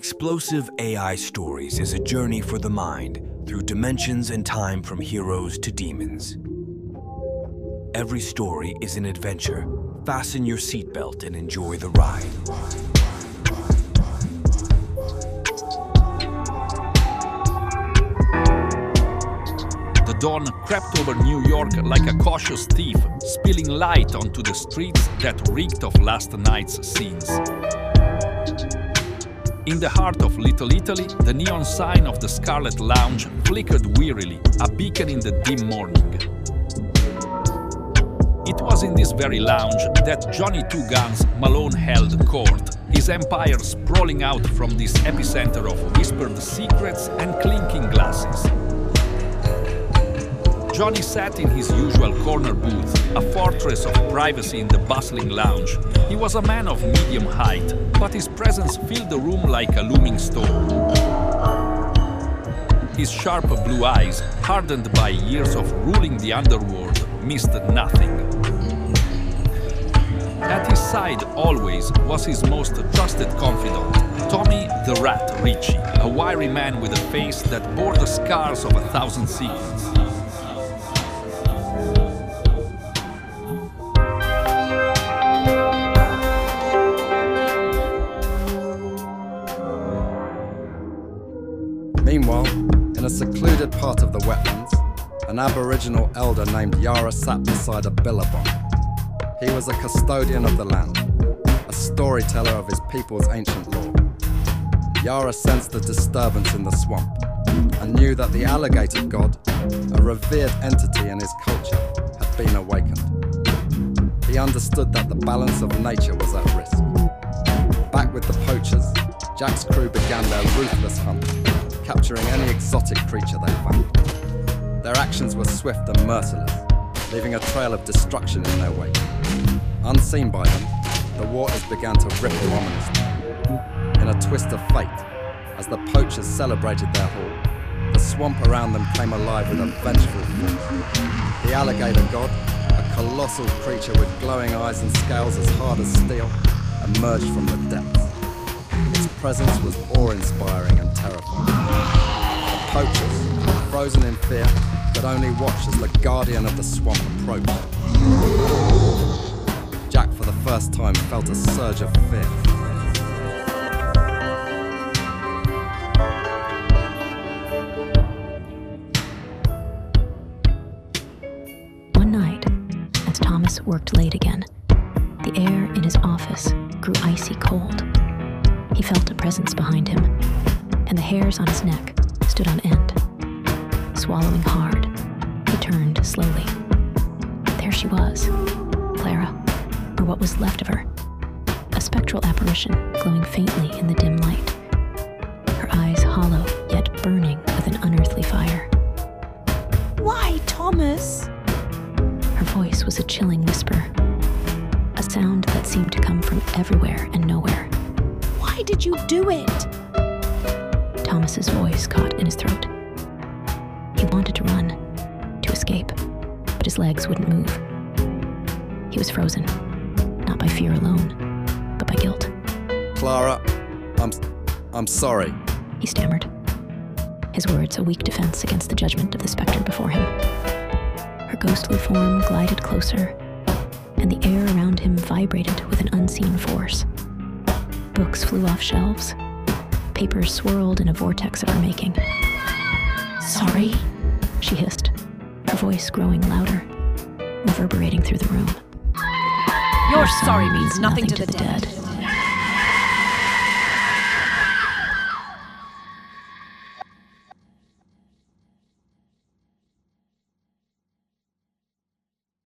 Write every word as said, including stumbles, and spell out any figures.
Explosive A I Stories is a journey for the mind through dimensions and time, from heroes to demons. Every story is an adventure. Fasten your seatbelt and enjoy the ride. The dawn crept over New York like a cautious thief, spilling light onto the streets that reeked of last night's scenes. In the heart of Little Italy, the neon sign of the Scarlet Lounge flickered wearily, a beacon in the dim morning. It was in this very lounge that Johnny Two Guns Malone held court, his empire sprawling out from this epicenter of whispered secrets and clinking glasses. Johnny sat in his usual corner booth, a fortress of privacy in the bustling lounge. He was a man of medium height, but his presence filled the room like a looming storm. His sharp blue eyes, hardened by years of ruling the underworld, missed nothing. At his side always was his most trusted confidant, Tommy the Rat Ricci, a wiry man with a face that bore the scars of a thousand secrets. Meanwhile, in a secluded part of the wetlands, an Aboriginal elder named Yara sat beside a billabong. He was a custodian of the land, a storyteller of his people's ancient lore. Yara sensed the disturbance in the swamp and knew that the alligator god, a revered entity in his culture, had been awakened. He understood that the balance of nature was at risk. Back with the poachers, Jack's crew began their ruthless hunt, capturing any exotic creature they found. Their actions were swift and merciless, leaving a trail of destruction in their wake. Unseen by them, the waters began to ripple ominously. In a twist of fate, as the poachers celebrated their haul, the swamp around them came alive with a vengeful force. The alligator god, a colossal creature with glowing eyes and scales as hard as steel, emerged from the depths. Its presence was awe-inspiring and terrifying. The poachers, frozen in fear, could only watch as the guardian of the swamp approached. Jack, for the first time, felt a surge of fear. One night, as Thomas worked late again, the air in his office grew icy cold. He felt a presence behind him, and the hairs on his neck stood on end. Swallowing hard, he turned slowly. There she was, Clara, or what was left of her, a spectral apparition glowing faintly in the dim light, her eyes hollow yet burning with an unearthly fire. Why, Thomas? Her voice was a chilling whisper, a sound that seemed to come from everywhere and nowhere. Why did you do it? Thomas's voice caught in his throat. He wanted to run, to escape, but his legs wouldn't move. He was frozen, not by fear alone, but by guilt. Clara, I'm, I'm sorry. He stammered, his words a weak defense against the judgment of the specter before him. Her ghostly form glided closer, and the air around him vibrated with an unseen force. Books flew off shelves. Papers swirled in a vortex of her making. Sorry, she hissed, her voice growing louder, reverberating through the room. Your sorry means nothing to the dead.